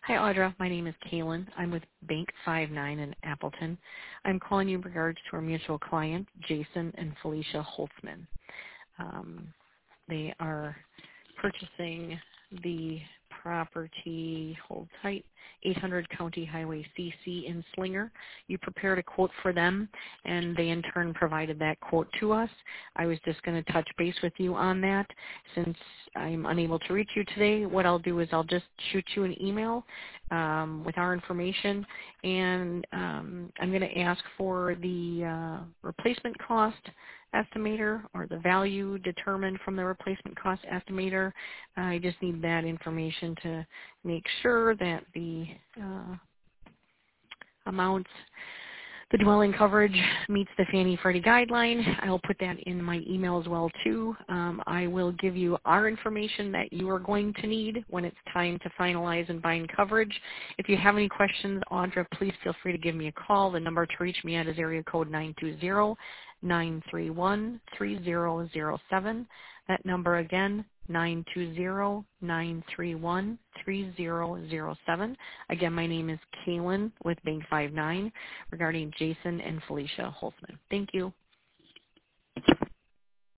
Hi, Audra. My name is Kaylin. I'm with Bank 59 in Appleton. I'm calling you in regards to our mutual client, Jason and Felicia Holtzman. They are purchasing the property, hold tight, 800 County Highway CC in Slinger. You prepared a quote for them, and they in turn provided that quote to us. I was just going to touch base with you on that. Since I'm unable to reach you today, what I'll do is I'll just shoot you an email with our information, and I'm going to ask for the replacement cost estimator or the value determined from the replacement cost estimator. I just need that information to make sure that the amounts, the dwelling coverage meets the Fannie Freddie guideline. I'll put that in my email as well too. I will give you our information that you are going to need when it's time to finalize and bind coverage. If you have any questions, Audra, please feel free to give me a call. The number to reach me at is area code 920-931-3007. That number again, 920-931-3007. Again, my name is Kaylin with Bank 59 regarding Jason and Felicia Holtzman. Thank you.